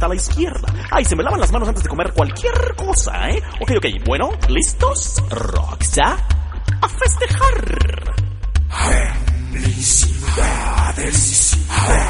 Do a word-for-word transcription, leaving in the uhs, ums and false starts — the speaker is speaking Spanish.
a la izquierda. Ay, se me lavan las manos antes de comer cualquier cosa, ¿eh? Ok, ok, bueno, ¿listos? Roxa, a festejar. Felicidades.